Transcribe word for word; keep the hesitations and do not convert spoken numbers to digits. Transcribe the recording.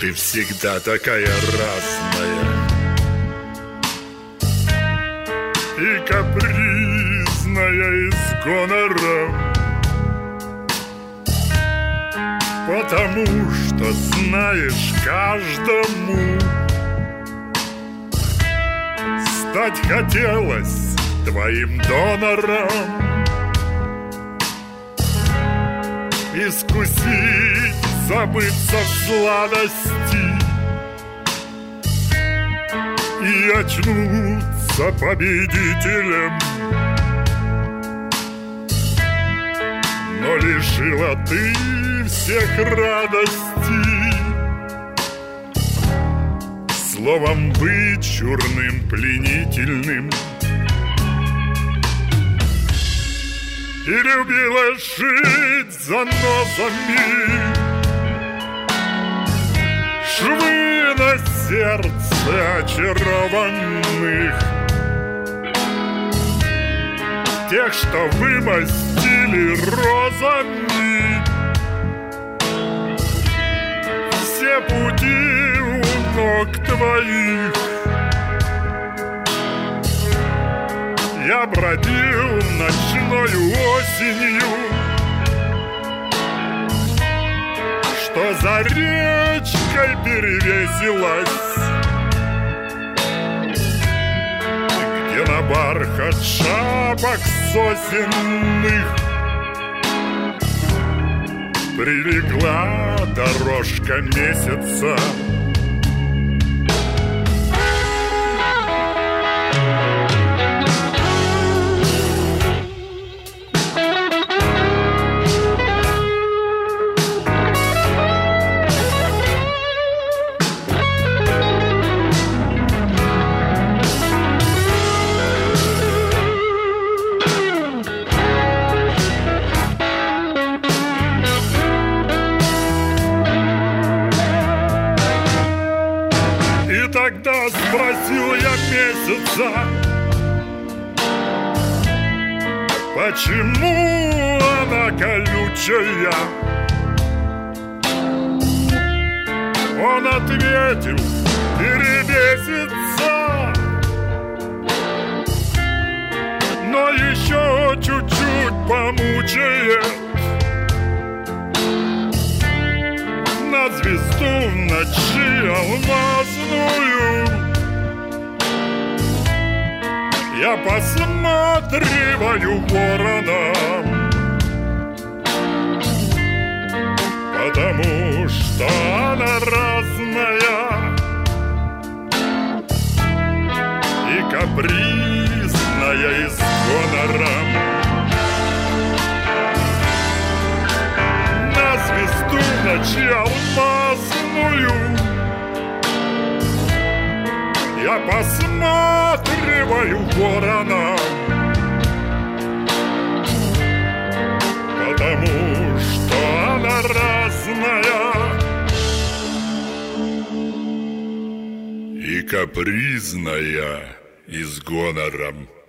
ты всегда такая разная и капризная, и с гонором, потому что знаешь, каждому стать хотелось твоим донором, искусить, забыться в сладости и очнуться победителем. Но лишила ты всех радостей словом вычурным, пленительным. И любила шить занозами швы на сердце очарованных, тех, что вымостили розами все пути у ног твоих. Я бродил ночною осенью, что за речкой перевесилась, где на бархат шапок сосенных прилегла дорожка месяца. Тогда спросил я месяца, почему она колючая. Он ответил: перебесится, но еще чуть-чуть помучает. На звезду в ночи алмазную я посматриваю вороном, потому что она разная и капризная, и с гонором. На звезду в ночи алмазную я посматриваю вороном, потому что она разная и капризная, и с гонором.